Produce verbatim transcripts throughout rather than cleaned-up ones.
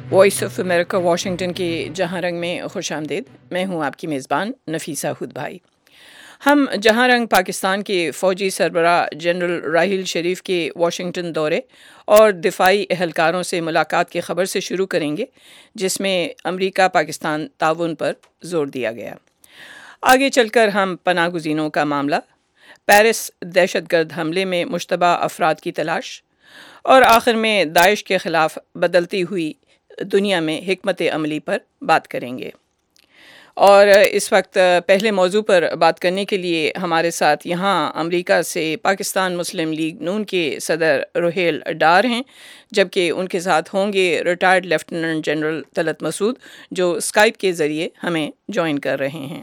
Voice of America Washington کے جہاں رنگ میں خوش آمدید. میں ہوں آپ کی میزبان نفیسہ ہد بھائی. ہم جہاں رنگ پاکستان کے فوجی سربراہ جنرل راحیل شریف کے واشنگٹن دورے اور دفاعی اہلکاروں سے ملاقات کی خبر سے شروع کریں گے، جس میں امریکہ پاکستان تعاون پر زور دیا گیا. آگے چل کر ہم پناہ گزینوں کا معاملہ، پیرس دہشت گرد حملے میں مشتبہ افراد کی تلاش، اور آخر میں داعش کے خلاف بدلتی ہوئی دنیا میں حکمت عملی پر بات کریں گے. اور اس وقت پہلے موضوع پر بات کرنے کے لیے ہمارے ساتھ یہاں امریکہ سے پاکستان مسلم لیگ نون کے صدر روہیل ڈار ہیں، جبکہ ان کے ساتھ ہوں گے retired lieutenant general Talat Masood, جو اسکائپ کے ذریعے ہمیں جوائن کر رہے ہیں.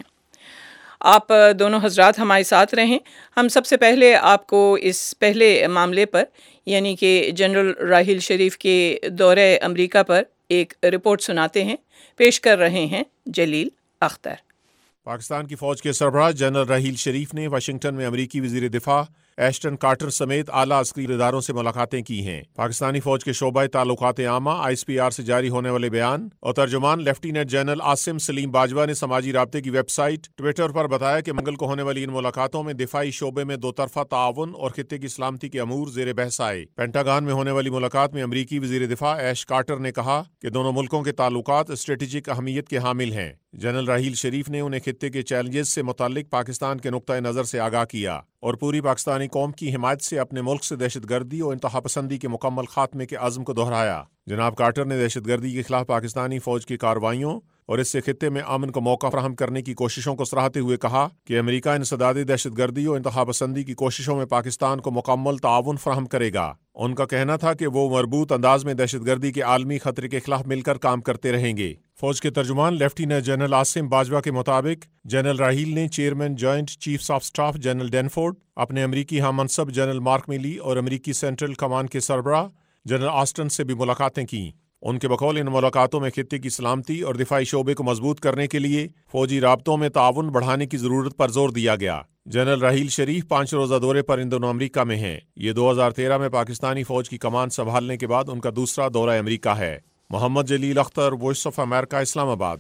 آپ دونوں حضرات ہمارے ساتھ رہیں. ہم سب سے پہلے آپ کو اس پہلے معاملے پر، یعنی کہ جنرل راحیل شریف کے دورہ امریکہ پر ایک رپورٹ سناتے ہیں. پیش کر رہے ہیں جلیل اختر. پاکستان کی فوج کے سربراہ جنرل راحیل شریف نے واشنگٹن میں امریکی وزیر دفاع ایشٹن کارٹر سمیت اعلیٰ عسکری اداروں سے ملاقاتیں کی ہیں. پاکستانی فوج کے شعبہ تعلقات عامہ آئی ایس پی آر سے جاری ہونے والے بیان اور ترجمان لیفٹیننٹ جنرل عاصم سلیم باجوہ نے سماجی رابطے کی ویب سائٹ ٹویٹر پر بتایا کہ منگل کو ہونے والی ان ملاقاتوں میں دفاعی شعبے میں دو طرفہ تعاون اور خطے کی سلامتی کے امور زیر بحث آئے. پینٹاگان میں ہونے والی ملاقات میں امریکی وزیر دفاع ایش کارٹر نے کہا کہ دونوں ملکوں کے تعلقات اسٹریٹجک اہمیت کے حامل ہیں. جنرل راحیل شریف نے انہیں خطے کے چیلنجز سے متعلق پاکستان کے نقطہ نظر سے آگاہ کیا اور پوری پاکستانی قوم کی حمایت سے اپنے ملک سے دہشت گردی اور انتہا پسندی کے مکمل خاتمے کے عزم کو دہرایا. جناب کارٹر نے دہشت گردی کے خلاف پاکستانی فوج کی کارروائیوں اور اس سے خطے میں امن کو موقع فراہم کرنے کی کوششوں کو سراہتے ہوئے کہا کہ امریکہ انسداد دہشت گردی اور انتہا پسندی کی کوششوں میں پاکستان کو مکمل تعاون فراہم کرے گا. ان کا کہنا تھا کہ وہ مربوط انداز میں دہشت گردی کے عالمی خطرے کے خلاف مل کر کام کرتے رہیں گے. فوج کے ترجمان لیفٹیننٹ جنرل عاصم باجوہ کے مطابق جنرل راحیل نے chairman joint chiefs of staff general Dunford, اپنے امریکی ہم منصب جنرل مارک میلی اور امریکی سینٹرل کمان کے سربراہ جنرل آسٹن سے بھی ملاقاتیں کیں. ان کے بقول ان ملاقاتوں میں خطے کی سلامتی اور دفاعی شعبے کو مضبوط کرنے کے لیے فوجی رابطوں میں تعاون بڑھانے کی ضرورت پر زور دیا گیا. جنرل راحیل شریف پانچ روزہ دورے پر ان دونوں امریکہ میں ہیں. یہ دو ہزار تیرہ میں پاکستانی فوج کی کمان سنبھالنے کے بعد ان کا دوسرا دورہ امریکہ ہے. Muhammad Jaleel Akhtar, voice of America, Islamabad.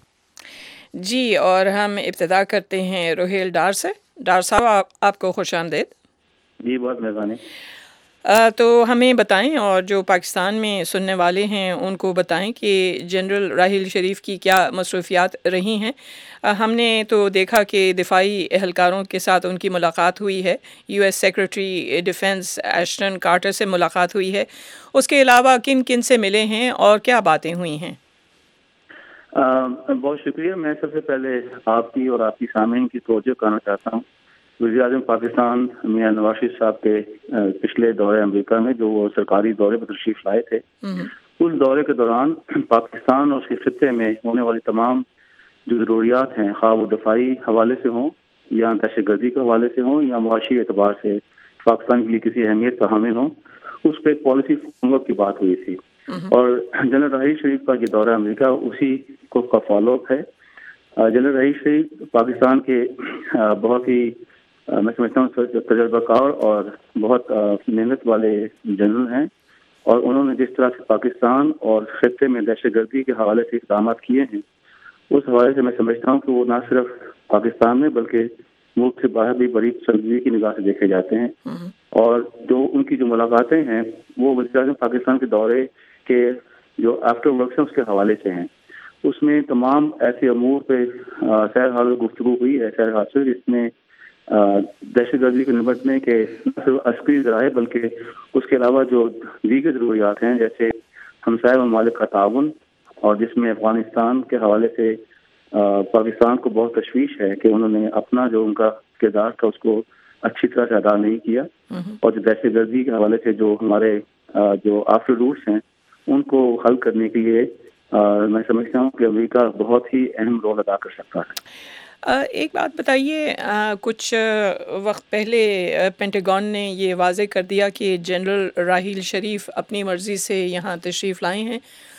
جی، اور ہم ابتدا کرتے ہیں روہیل ڈار سے. ڈار صاحب، آپ, آپ کو خوش آمدید. جی، بہت مہربانی. تو ہمیں بتائیں اور جو پاکستان میں سننے والے ہیں ان کو بتائیں کہ جنرل راحیل شریف کی کیا مصروفیات رہی ہیں. ہم نے تو دیکھا کہ دفاعی اہلکاروں کے ساتھ ان کی ملاقات ہوئی ہے، U S secretary defence Ashton Carter سے ملاقات ہوئی ہے. اس کے علاوہ کن کن سے ملے ہیں اور کیا باتیں ہوئی ہیں؟ بہت شکریہ. میں سب سے پہلے آپ کی اور آپ کی سامعین کی توجہ کرنا چاہتا ہوں وزیر اعظم پاکستان میاں نواز شریف صاحب کے پچھلے دورے امریکہ میں جو وہ سرکاری دورے پر تشریف لائے تھے. اس دورے کے دوران پاکستان اور اس کے خطے میں ہونے والی تمام جو ضروریات ہیں، خواہ وہ دفاعی حوالے سے ہوں یا دہشت گردی کے حوالے سے ہوں یا معاشی اعتبار سے پاکستان کے لیے کسی اہمیت کا حامل ہوں، اس پہ ایک پالیسی فریم ورک کی بات ہوئی تھی. اور جنرل راحیل شریف کا یہ دورہ امریکہ اسی کو کا فالو اپ ہے. جنرل راحیل شریف پاکستان کے بہت ہی میں سمجھتا ہوں تجربہ کار اور بہت محنت والے جنرل ہیں، اور انہوں نے جس طرح سے پاکستان اور خطے میں دہشت گردی کے حوالے سے اقدامات کیے ہیں، اس حوالے سے میں سمجھتا ہوں کہ وہ نہ صرف پاکستان میں بلکہ ملک سے باہر بھی بڑی سنجیدگی کی نگاہ سے دیکھے جاتے ہیں. اور جو ان کی جو ملاقاتیں ہیں وہ وزیر اعظم پاکستان کے دورے کے جو آفٹر ورکس ہیں اس کے حوالے سے ہیں. اس میں تمام ایسے امور پہ سیر حال گفتگو ہوئی ہے، سیر حاصل جس میں دہشت گردی کے نمٹنے کے نہ صرف عسکری ذرائع بلکہ اس کے علاوہ جو دیگر ضروریات ہیں جیسے ہمسائے ممالک کا تعاون، اور جس میں افغانستان کے حوالے سے پاکستان کو بہت تشویش ہے کہ انہوں نے اپنا جو ان کا کردار تھا اس کو اچھی طرح سے ادا نہیں کیا، اور جو دہشت گردی کے حوالے سے جو ہمارے جو آفٹر روٹس ہیں ان کو حل کرنے کے لیے میں سمجھتا ہوں کہ امریکہ بہت ہی اہم رول ادا کر سکتا ہے. ایک بات بتائیے، کچھ وقت پہلے پینٹاگون نے یہ واضح کر دیا کہ جنرل راحیل شریف اپنی مرضی سے یہاں تشریف لائے ہیں